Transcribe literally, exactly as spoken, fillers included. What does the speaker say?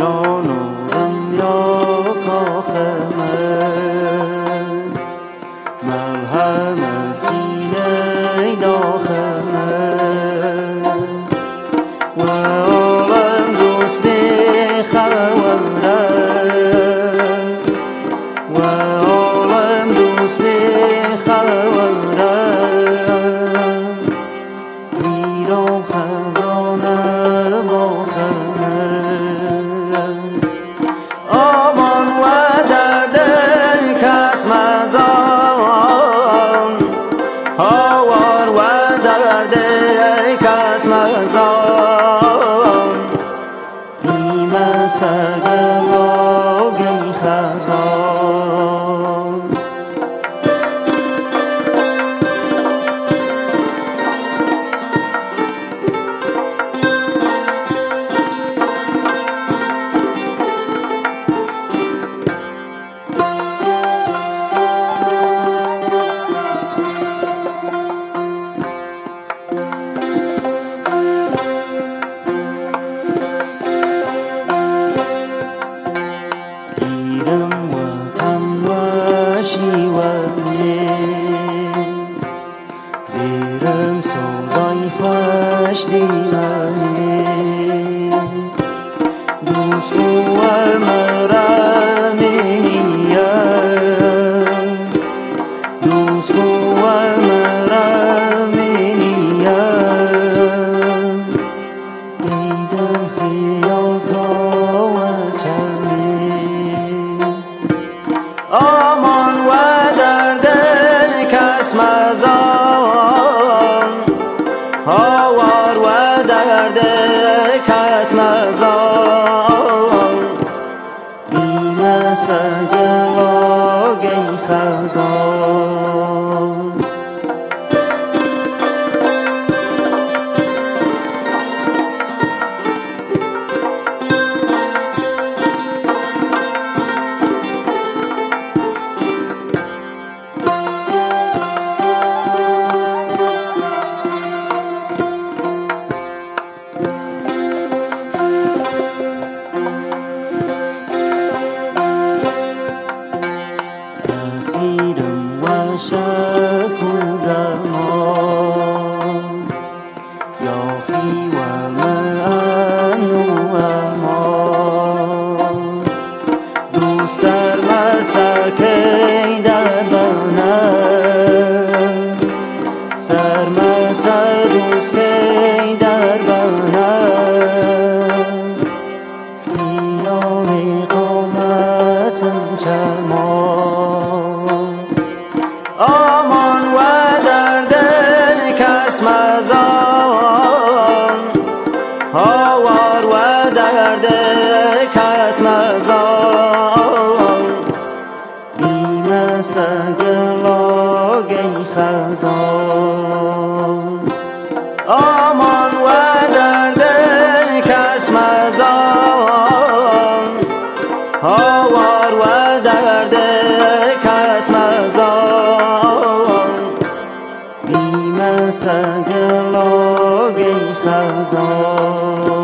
ایرانم یا کاخمه ملهم سینه داخمه و عالم دوست بخوره و عالم دوست بخوره ایران خزانه باخمه آمان و درد کس مزان هاوار و درد کس مزان نیمه سگلاگی خزان دیرم سودای خوش دیمانی دوست و مرمینیه دوست و مرمینیه دیدم خیال تا و چلی آمان و درد کس مزان هاوار و درد کس مزان بیمه سگلاگی خزان اسیرم و شک و گمان یاخی و من و امان دوست سرمسکی در بانه سرمسه دوست کی در بانه خیال قامتم چمان آمان و درد کس مزان هاوار و درد کس مزان بیمه سگلاگی خزان آمان و درد کس مزان هاوار و درد کس مزان بیمه سگلاگی خزان